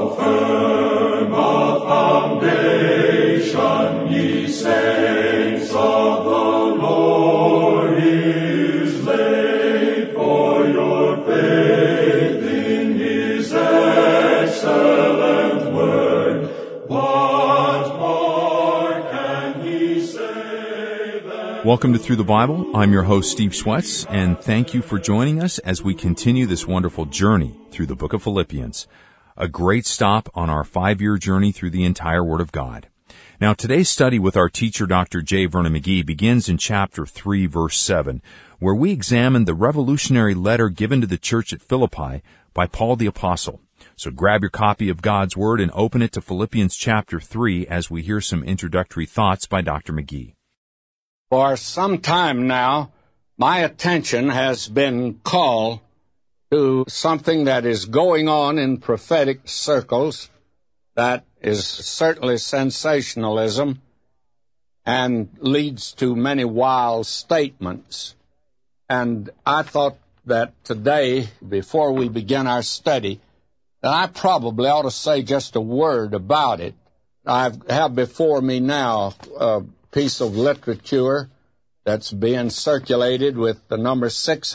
firm a foundation, ye saints of the Lord, is laid, for your faith in his excellent word. What more can he say than... Welcome to Through the Bible. I'm your host, Steve Schwetz, and thank you for joining us as we continue this wonderful journey through the book of Philippians, a great stop on our 5-year journey through the entire Word of God. Now, today's study with our teacher, Dr. J. Vernon McGee, begins in chapter 3, verse 7, where we examine the revolutionary letter given to the church at Philippi by Paul the Apostle. So grab your copy of God's Word and open it to Philippians chapter 3 as we hear some introductory thoughts by Dr. McGee. For some time now, my attention has been called to something that is going on in prophetic circles that is certainly sensationalism and leads to many wild statements. And I thought that today, before we begin our study, that I probably ought to say just a word about it. I have before me now a piece of literature that's being circulated with the number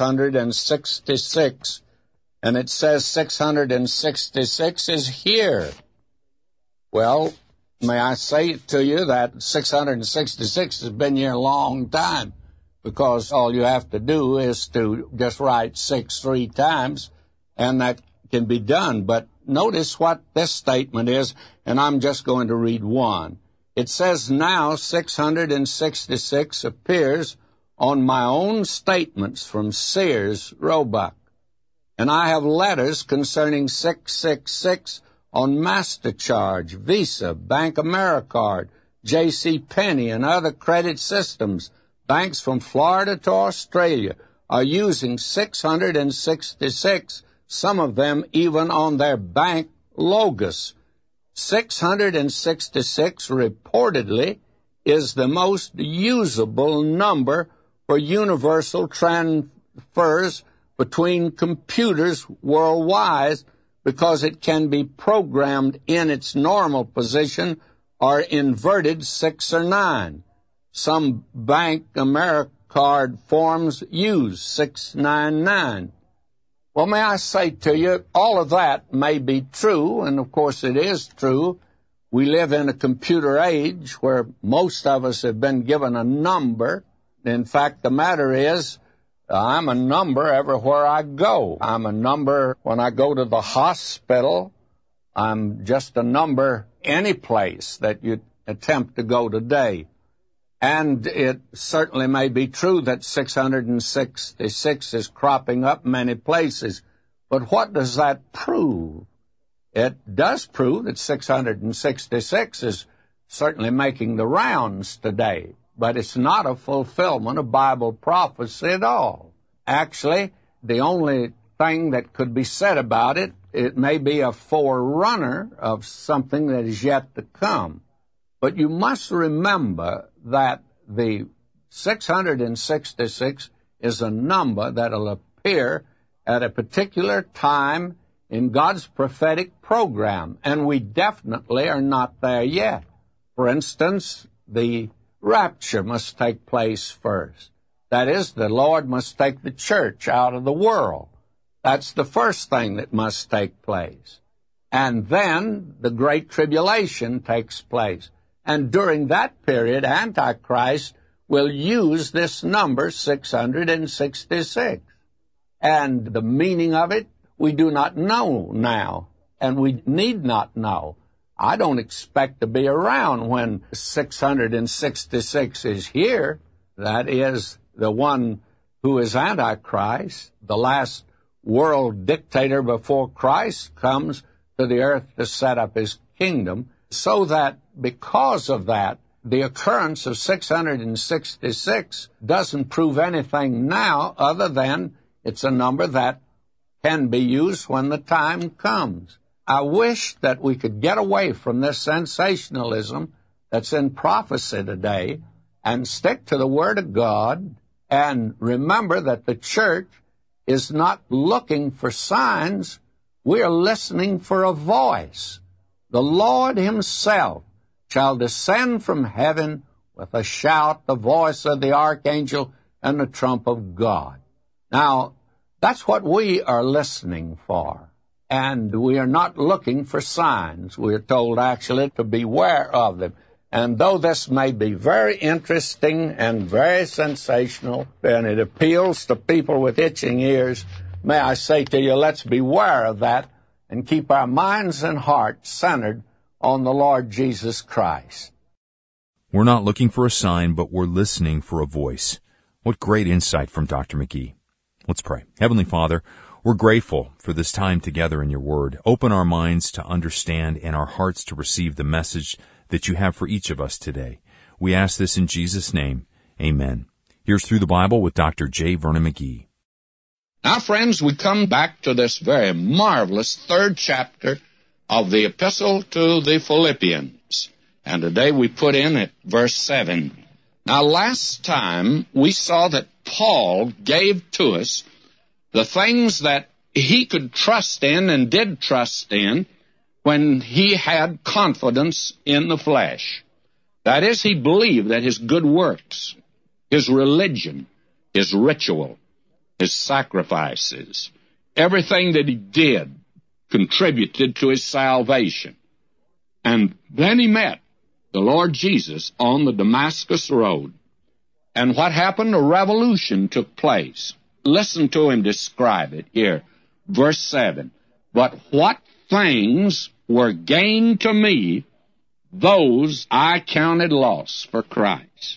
666, and it says 666 is here. Well, may I say to you that 666 has been here a long time, because all you have to do is to just write 6 3 times, and that can be done. But notice what this statement is, and I'm just going to read one. It says, now 666 appears on my own statements from Sears, Roebuck. And I have letters concerning 666 on MasterCharge, Visa, Bank Americard, J.C. Penney, and other credit systems. Banks from Florida to Australia are using 666, some of them even on their bank logos. 666 reportedly is the most usable number for universal transfers between computers worldwide, because it can be programmed in its normal position or inverted 6 or 9. Some Bank Americard forms use 699. Well, may I say to you, all of that may be true, and of course it is true. We live in a computer age where most of us have been given a number. In fact, the matter is, I'm a number everywhere I go. I'm a number when I go to the hospital. I'm just a number any place that you attempt to go today. And it certainly may be true that 666 is cropping up many places. But what does that prove? It does prove that 666 is certainly making the rounds today. But it's not a fulfillment of Bible prophecy at all. Actually, the only thing that could be said about it, it may be a forerunner of something that is yet to come. But you must remember that the 666 is a number that will appear at a particular time in God's prophetic program, and we definitely are not there yet. For instance, the rapture must take place first. That is, the Lord must take the church out of the world. That's the first thing that must take place. And then the Great Tribulation takes place. And during that period, Antichrist will use this number 666. And the meaning of it, we do not know now, and we need not know. I don't expect to be around when 666 is here. That is the one who is Antichrist, the last world dictator before Christ comes to the earth to set up his kingdom. So that because of that, the occurrence of 666 doesn't prove anything now other than it's a number that can be used when the time comes. I wish that we could get away from this sensationalism that's in prophecy today and stick to the Word of God and remember that the church is not looking for signs. We are listening for a voice. the Lord himself shall descend from heaven with a shout, the voice of the archangel, and the trump of God. Now, that's what we are listening for. And we are not looking for signs. We are told, actually, to beware of them. And though this may be very interesting and very sensational, and it appeals to people with itching ears, may I say to you, let's beware of that and keep our minds and hearts centered on the Lord Jesus Christ. We're not looking for a sign, but we're listening for a voice. What great insight from Dr. McGee. Let's pray. Heavenly Father, we're grateful for this time together in your word. Open our minds to understand and our hearts to receive the message that you have for each of us today. We ask this in Jesus' name. Amen. Here's Through the Bible with Dr. J. Vernon McGee. Now, friends, we come back to this very marvelous third chapter of the Epistle to the Philippians. And today we put in at verse 7. Now, last time we saw that Paul gave to us the things that he could trust in and did trust in when he had confidence in the flesh. That is, he believed that his good works, his religion, his ritual, his sacrifices, everything that he did contributed to his salvation. And then he met the Lord Jesus on the Damascus Road. And what happened? A revolution took place. Listen to him describe it here. Verse 7. But what things were gained to me, those I counted loss for Christ.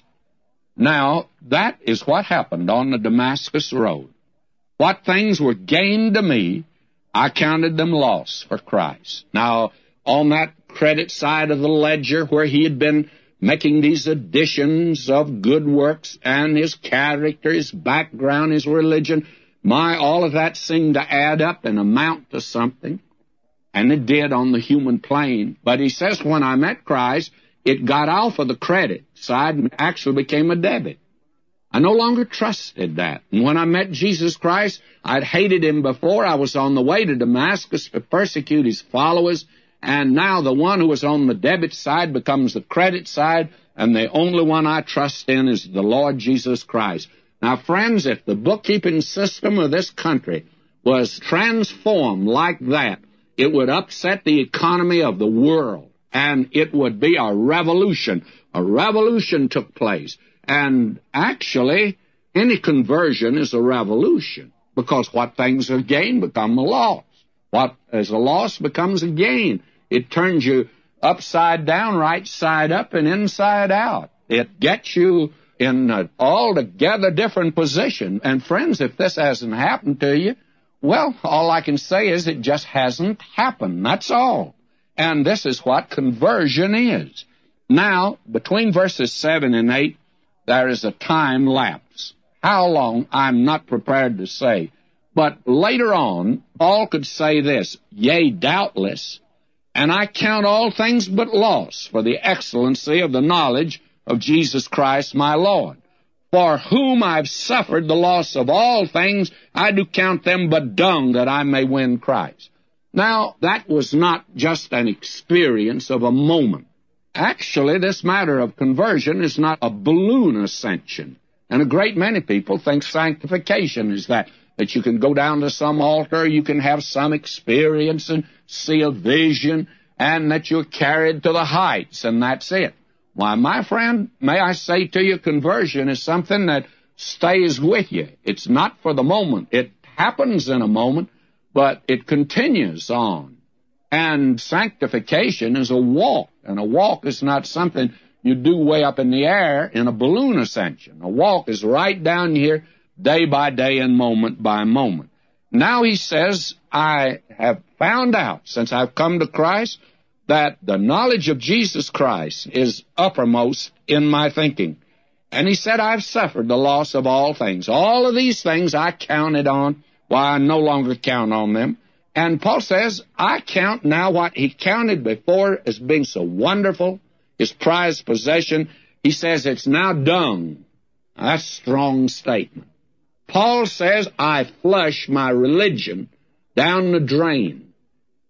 Now, that is what happened on the Damascus Road. What things were gained to me, I counted them loss for Christ. Now, on that credit side of the ledger where he had been making these additions of good works and his character, his background, his religion, all of that seemed to add up and amount to something. And it did on the human plane. But he says, when I met Christ, it got off of the credit side and actually became a debit. I no longer trusted that. And when I met Jesus Christ, I'd hated him before. I was on the way to Damascus to persecute his followers. And now the one who was on the debit side becomes the credit side, and the only one I trust in is the Lord Jesus Christ. Now, friends, if the bookkeeping system of this country was transformed like that, it would upset the economy of the world, and it would be a revolution. A revolution took place. And actually, any conversion is a revolution, because what things are gained become a loss. What is a loss becomes a gain. It turns you upside down, right side up, and inside out. It gets you in an altogether different position. And friends, if this hasn't happened to you, well, all I can say is it just hasn't happened. That's all. And this is what conversion is. Now, between verses 7 and 8, there is a time lapse. How long, I'm not prepared to say. But later on, Paul could say this, yea, doubtless, and I count all things but loss for the excellency of the knowledge of Jesus Christ my Lord, for whom I've suffered the loss of all things, I do count them but dung that I may win Christ. Now, that was not just an experience of a moment. Actually, this matter of conversion is not a balloon ascension. And a great many people think sanctification is that you can go down to some altar, you can have some experience and see a vision, and that you're carried to the heights, and that's it. Why, my friend, may I say to you, conversion is something that stays with you. It's not for the moment. It happens in a moment, but it continues on. And sanctification is a walk, and a walk is not something you do way up in the air in a balloon ascension. A walk is right down here, day by day and moment by moment. Now he says, I have found out, since I've come to Christ, that the knowledge of Jesus Christ is uppermost in my thinking. And he said, I've suffered the loss of all things. All of these things I counted on, why I no longer count on them. And Paul says, I count now what he counted before as being so wonderful, his prized possession. He says it's now dung. That's a strong statement. Paul says, I flush my religion down the drain.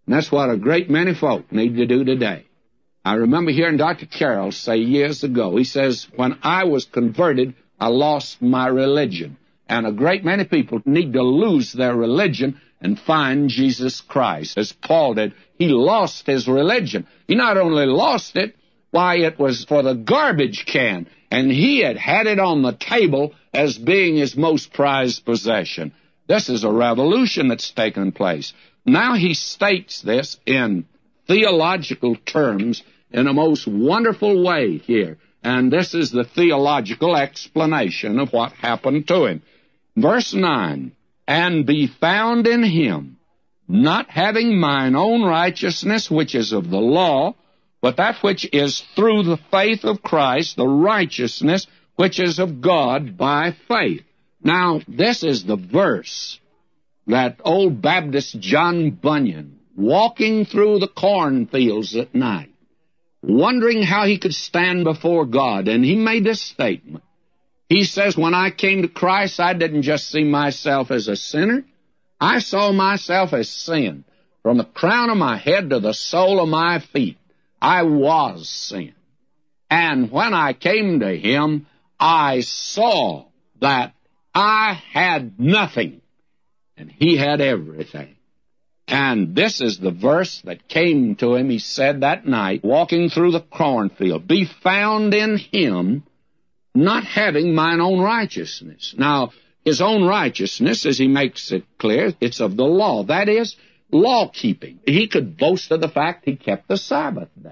And that's what a great many folk need to do today. I remember hearing Dr. Carroll say years ago, he says, when I was converted, I lost my religion. And a great many people need to lose their religion and find Jesus Christ. As Paul did, he lost his religion. He not only lost it, why, it was for the garbage can, and he had it on the table as being his most prized possession. This is a revolution that's taken place. Now he states this in theological terms in a most wonderful way here, and this is the theological explanation of what happened to him. Verse 9, and be found in him, not having mine own righteousness, which is of the law, but that which is through the faith of Christ, the righteousness which is of God by faith. Now, this is the verse that old Baptist John Bunyan, walking through the cornfields at night, wondering how he could stand before God, and he made this statement. He says, when I came to Christ, I didn't just see myself as a sinner. I saw myself as sin. From the crown of my head to the sole of my feet, I was sin. And when I came to him, I saw that I had nothing, and he had everything. And this is the verse that came to him, he said that night, walking through the cornfield, be found in him, not having mine own righteousness. Now, his own righteousness, as he makes it clear, it's of the law. That is, law-keeping. He could boast of the fact he kept the Sabbath day.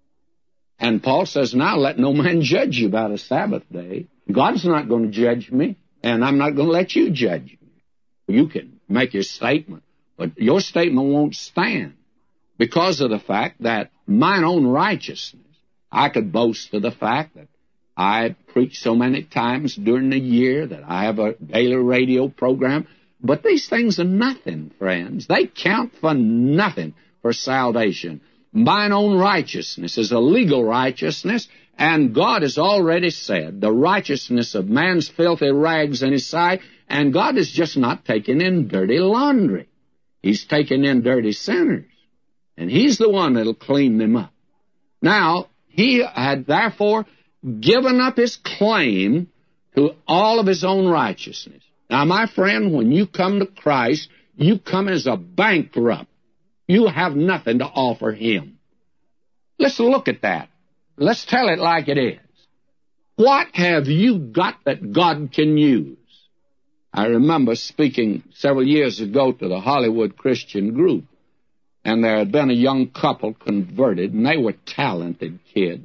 And Paul says, now let no man judge you about a Sabbath day. God's not going to judge me, and I'm not going to let you judge me. You can make your statement, but your statement won't stand because of the fact that mine own righteousness, I could boast of the fact that I preach so many times during the year, that I have a daily radio program. But these things are nothing, friends. They count for nothing for salvation. Mine own righteousness is a legal righteousness, and God has already said the righteousness of man's filthy rags in his sight, and God is just not taking in dirty laundry. He's taking in dirty sinners, and he's the one that'll clean them up. Now, he had therefore given up his claim to all of his own righteousness. Now, my friend, when you come to Christ, you come as a bankrupt. You have nothing to offer him. Let's look at that. Let's tell it like it is. What have you got that God can use? I remember speaking several years ago to the Hollywood Christian group, and there had been a young couple converted, and they were talented kids.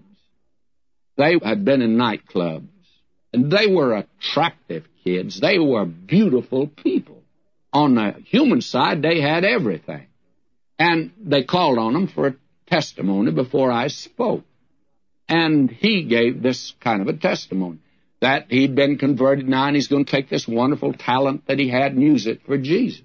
They had been in nightclubs, and they were attractive kids. They were beautiful people. On the human side, they had everything. And they called on him for a testimony before I spoke. And he gave this kind of a testimony, that he'd been converted now, and he's going to take this wonderful talent that he had and use it for Jesus.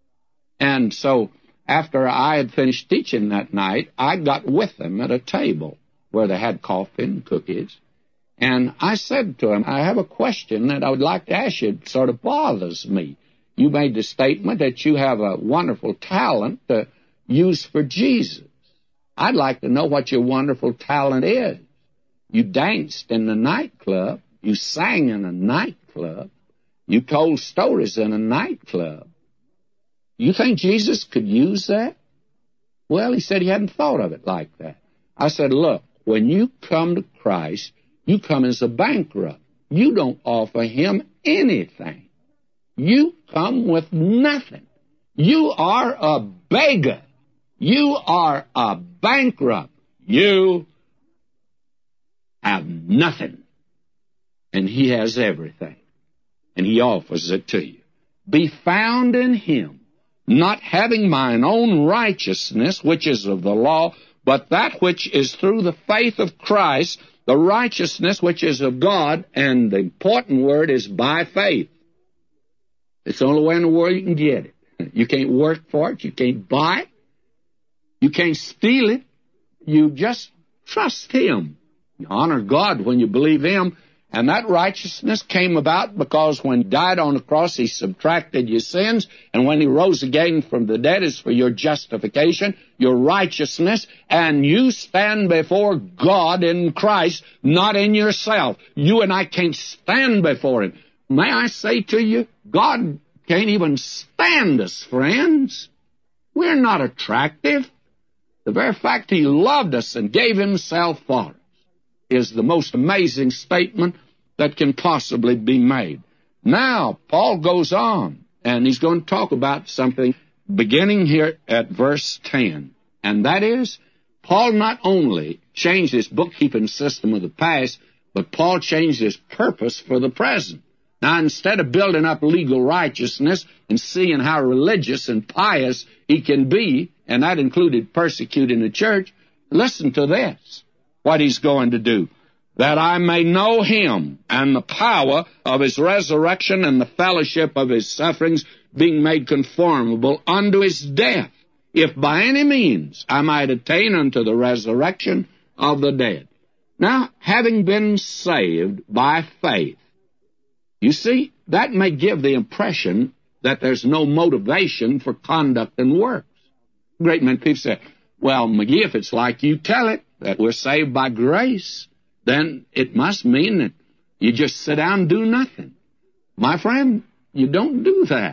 And so after I had finished teaching that night, I got with them at a table where they had coffee and cookies. And I said to him, I have a question that I would like to ask you. It sort of bothers me. You made the statement that you have a wonderful talent to use for Jesus. I'd like to know what your wonderful talent is. You danced in the nightclub. You sang in a nightclub. You told stories in a nightclub. You think Jesus could use that? Well, he said he hadn't thought of it like that. I said, look, when you come to Christ, you come as a bankrupt. You don't offer him anything. You come with nothing. You are a beggar. You are a bankrupt. You have nothing. And he has everything. And he offers it to you. Be found in him, not having mine own righteousness, which is of the law, but that which is through the faith of Christ, the righteousness which is of God, and the important word is by faith. It's the only way in the world you can get it. You can't work for it. You can't buy it. You can't steal it. You just trust him. You honor God when you believe him, And that righteousness came about because when he died on the cross, he subtracted your sins. And when he rose again from the dead, is for your justification, your righteousness. And you stand before God in Christ, not in yourself. You and I can't stand before him. May I say to you, God can't even stand us, friends. We're not attractive. The very fact he loved us and gave himself for us is the most amazing statement that can possibly be made. Now, Paul goes on, and he's going to talk about something beginning here at verse 10. And that is, Paul not only changed his bookkeeping system of the past, but Paul changed his purpose for the present. Now, instead of building up legal righteousness and seeing how religious and pious he can be, and that included persecuting the church, listen to this, what he's going to do. That I may know him and the power of his resurrection and the fellowship of his sufferings, being made conformable unto his death, if by any means I might attain unto the resurrection of the dead. Now, having been saved by faith, you see, that may give the impression that there's no motivation for conduct and works. A great many people say, well, McGee, if it's like you tell it, that we're saved by grace, then it must mean that you just sit down and do nothing. My friend, you don't do that.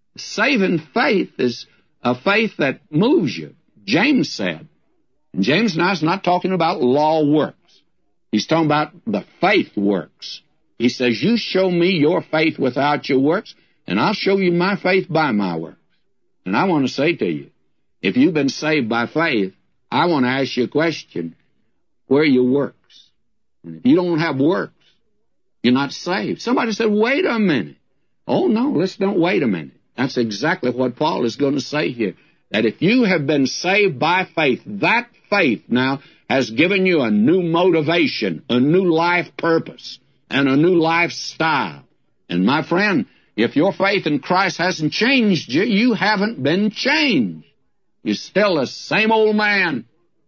Saving faith is a faith that moves you. James said, and James now is not talking about law works. He's talking about the faith works. He says, you show me your faith without your works, and I'll show you my faith by my works. And I want to say to you, if you've been saved by faith, I want to ask you a question. Where are your works? And if you don't have works, you're not saved. Somebody said, wait a minute. Oh, no, let's don't wait a minute. That's exactly what Paul is going to say here. That if you have been saved by faith, that faith now has given you a new motivation, a new life purpose, and a new lifestyle. And my friend, if your faith in Christ hasn't changed you, you haven't been changed. You're still the same old man.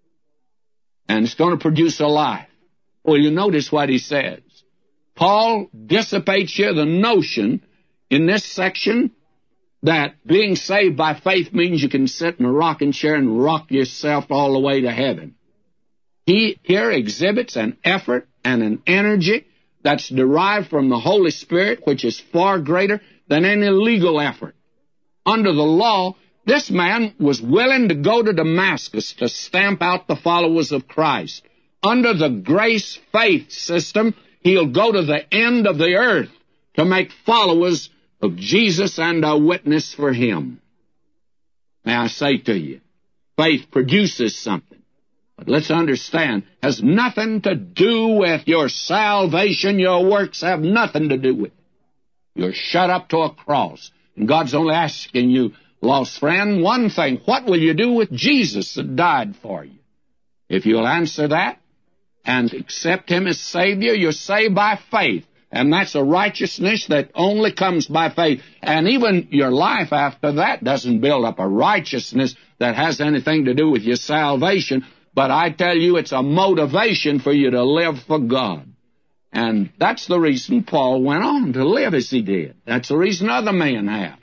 And it's going to produce a life. Well, you notice what he says. Paul dissipates here the notion in this section that being saved by faith means you can sit in a rocking chair and rock yourself all the way to heaven. He here exhibits an effort and an energy that's derived from the Holy Spirit, which is far greater than any legal effort. Under the law, this man was willing to go to Damascus to stamp out the followers of Christ. Under the grace-faith system, he'll go to the end of the earth to make followers of Jesus and a witness for him. May I say to you, faith produces something. But let's understand, has nothing to do with your salvation. Your works have nothing to do with it. You're shut up to a cross. And God's only asking you, lost friend, one thing. What will you do with Jesus that died for you? If you'll answer that and accept him as Savior, you're saved by faith. And that's a righteousness that only comes by faith. And even your life after that doesn't build up a righteousness that has anything to do with your salvation. But I tell you, it's a motivation for you to live for God. And that's the reason Paul went on to live as he did. That's the reason other men have.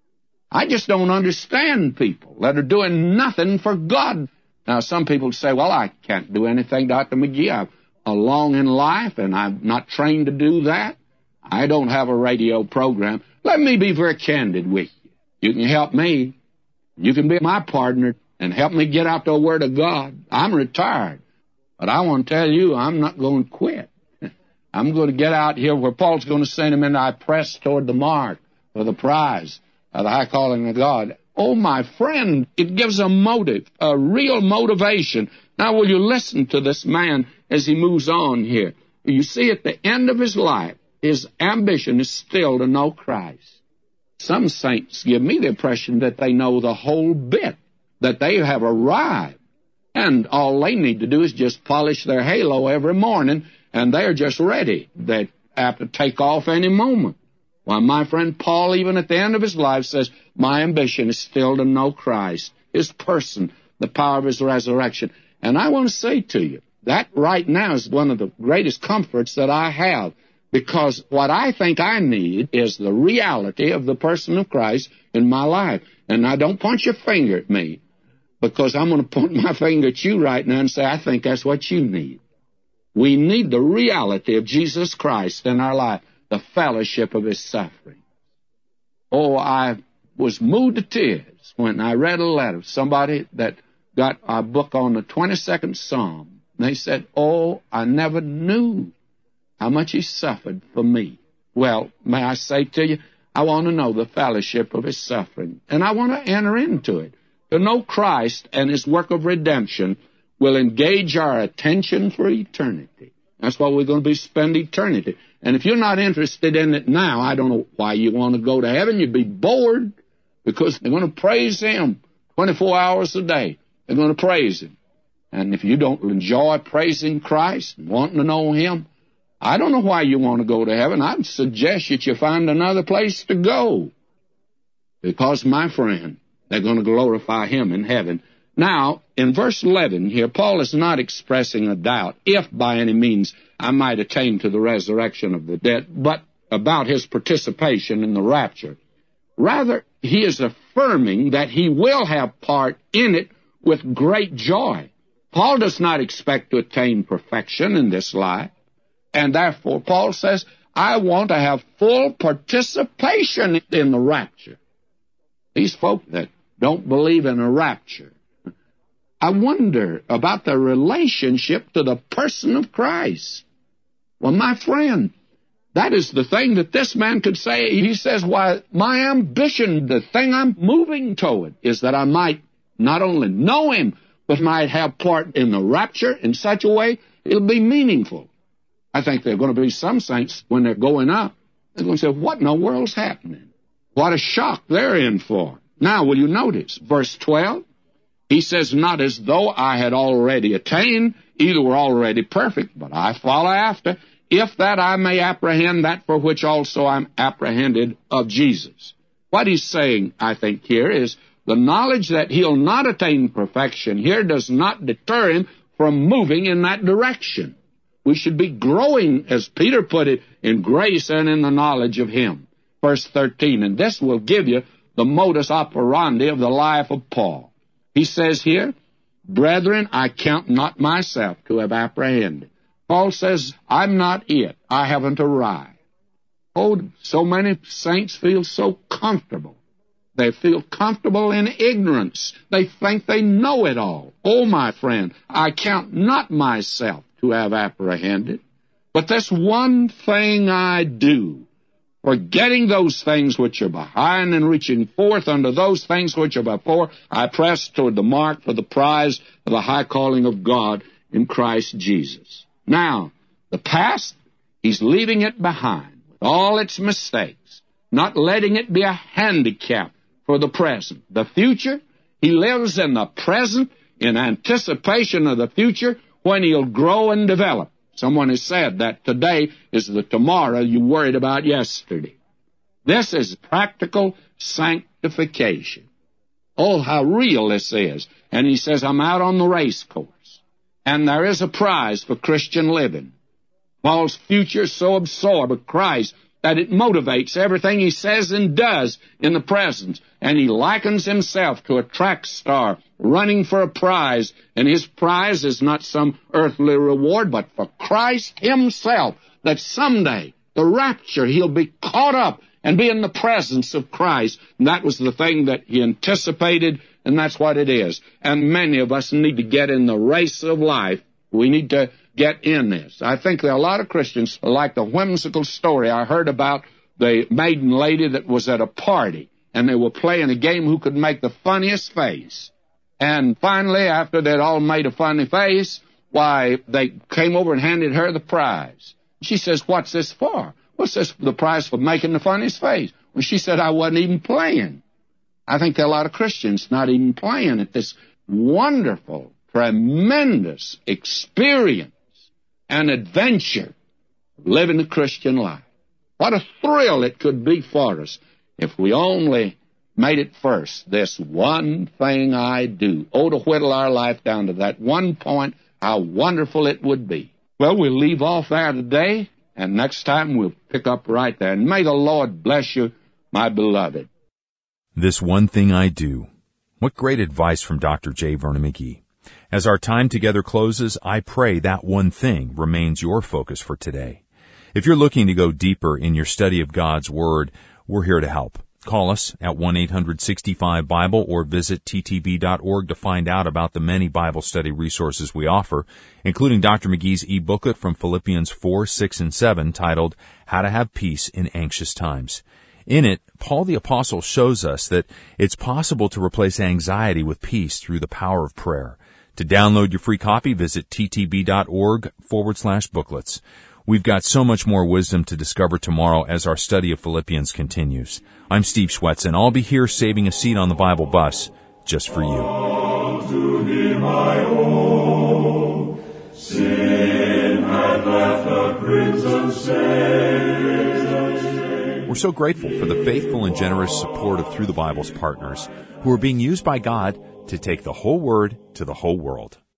I just don't understand people that are doing nothing for God. Now, some people say, well, I can't do anything, Dr. McGee. I'm long in life, and I'm not trained to do that. I don't have a radio program. Let me be very candid with you. You can help me. You can be my partner and help me get out the Word of God. I'm retired, but I want to tell you, I'm not going to quit. I'm going to get out here where Paul's going to send him, and I press toward the mark for the prize of the high calling of God. Oh, my friend, it gives a motive, a real motivation. Now, will you listen to this man as he moves on here? You see, at the end of his life, his ambition is still to know Christ. Some saints give me the impression that they know the whole bit, that they have arrived, and all they need to do is just polish their halo every morning, and they're just ready. They have to take off any moment. Well, my friend Paul, even at the end of his life, says, my ambition is still to know Christ, his person, the power of his resurrection. And I want to say to you, that right now is one of the greatest comforts that I have, Because what I think I need is the reality of the person of Christ in my life. And now don't point your finger at me, because I'm going to point my finger at you right now and say, I think that's what you need. We need the reality of Jesus Christ in our life, the fellowship of His suffering. Oh, I was moved to tears when I read a letter of somebody that got a book on the 22nd Psalm. They said, oh, I never knew how much He suffered for me. Well, may I say to you, I want to know the fellowship of His suffering, and I want to enter into it. To know Christ and His work of redemption will engage our attention for eternity. That's why we're going to spend eternity. And if you're not interested in it now, I don't know why you want to go to heaven. You'd be bored, because they're going to praise Him 24 hours a day. They're going to praise Him. And if you don't enjoy praising Christ and wanting to know Him, I don't know why you want to go to heaven. I'd suggest that you find another place to go. Because, my friend, they're going to glorify Him in heaven. Now, in verse 11 here, Paul is not expressing a doubt if by any means I might attain to the resurrection of the dead, but about his participation in the rapture. Rather, he is affirming that he will have part in it with great joy. Paul does not expect to attain perfection in this life, and therefore Paul says, I want to have full participation in the rapture. These folk that don't believe in a rapture, I wonder about the relationship to the person of Christ. Well, my friend, that is the thing that this man could say. He says, why, my ambition, the thing I'm moving toward, is that I might not only know Him, but might have part in the rapture in such a way it'll be meaningful. I think there are going to be some saints, when they're going up, they're going to say, what in the world's happening? What a shock they're in for. Now, will you notice, verse 12? He says, not as though I had already attained, either were already perfect, but I follow after, if that I may apprehend that for which also I'm apprehended of Jesus. What he's saying, I think, here is the knowledge that he'll not attain perfection here does not deter him from moving in that direction. We should be growing, as Peter put it, in grace and in the knowledge of Him. Verse 13, and this will give you the modus operandi of the life of Paul. He says here, brethren, I count not myself to have apprehended. Paul says, I'm not it. I haven't arrived. Oh, so many saints feel so comfortable. They feel comfortable in ignorance. They think they know it all. Oh, my friend, I count not myself to have apprehended, but this one thing I do, forgetting those things which are behind and reaching forth unto those things which are before, I press toward the mark for the prize of the high calling of God in Christ Jesus. Now, the past, he's leaving it behind with all its mistakes, not letting it be a handicap for the present. The future, he lives in the present in anticipation of the future when he'll grow and develop. Someone has said that today is the tomorrow you worried about yesterday. This is practical sanctification. Oh, how real this is. And he says, I'm out on the race course, and there is a prize for Christian living. Paul's future is so absorbed with Christ that it motivates everything he says and does in the present. And he likens himself to a track star running for a prize. And his prize is not some earthly reward, but for Christ himself, that someday, the rapture, he'll be caught up and be in the presence of Christ. And that was the thing that he anticipated, and that's what it is. And many of us need to get in the race of life. We need to get in this. I think there are a lot of Christians like the whimsical story I heard about the maiden lady that was at a party, and they were playing a game who could make the funniest face. And finally, after they'd all made a funny face, why, they came over and handed her the prize. She says, what's this for? What's this, the prize for making the funniest face? Well, she said, I wasn't even playing. I think there are a lot of Christians not even playing at this wonderful, tremendous experience and adventure of living the Christian life. What a thrill it could be for us if we only made it first, this one thing I do. Oh, to whittle our life down to that one point, how wonderful it would be. Well, we'll leave off there today, And next time we'll pick up right there. And may the Lord bless you, my beloved. This one thing I do. What great advice from Dr. J. Vernon McGee. As our time together closes, I pray that one thing remains your focus for today. If you're looking to go deeper in your study of God's Word, we're here to help. Call us at 1-800-65-BIBLE or visit ttb.org to find out about the many Bible study resources we offer, including Dr. McGee's e-booklet from Philippians 4, 6, and 7 titled, How to Have Peace in Anxious Times. In it, Paul the Apostle shows us that it's possible to replace anxiety with peace through the power of prayer. To download your free copy, visit ttb.org/booklets. We've got so much more wisdom to discover tomorrow as our study of Philippians continues. I'm Steve Schwetz, and I'll be here saving a seat on the Bible bus just for you. To be my own, sin had left a crimson stain. We're so grateful for the faithful and generous support of Through the Bible's partners, who are being used by God to take the whole Word to the whole world.